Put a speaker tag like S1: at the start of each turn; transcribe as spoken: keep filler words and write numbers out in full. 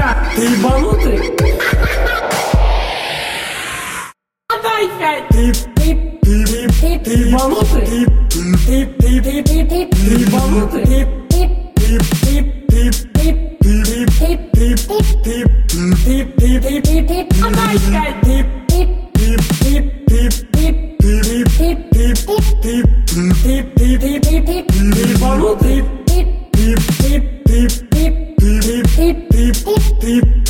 S1: Ты ебанутый? Отдай пять! Ты, ты, ты, ты, ты ебанутый? Ты, ты, ты, ты, ты, ты, ты ебанутый? Ты, ты, ты, ты, ты, ты, ты, ты, ты, ты, ты, ты, ты, ты, отдай пять! Ты, ты, ты, ты, ты, ты, ты, ты, ты, ты, ты, ты, ты, ты, ты, ты ебанутый? Ты, ты, ты, ты, ты, ты, ты, ты, ты, ты,